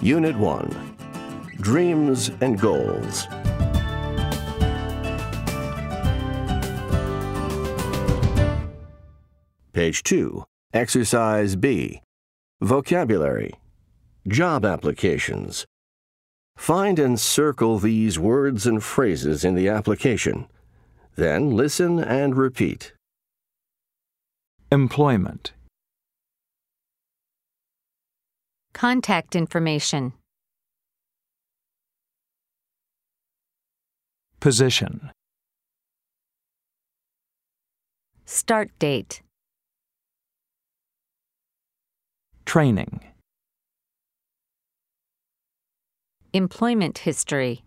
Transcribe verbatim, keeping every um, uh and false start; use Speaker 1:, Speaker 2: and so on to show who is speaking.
Speaker 1: Unit one, Dreams and Goals. Page two, Exercise B, Vocabulary, Job Applications. Find and circle these words and phrases in the application. Then listen and repeat.
Speaker 2: Employment.
Speaker 3: Contact information.
Speaker 2: Position.
Speaker 3: Start date.
Speaker 2: Training.
Speaker 3: Employment history.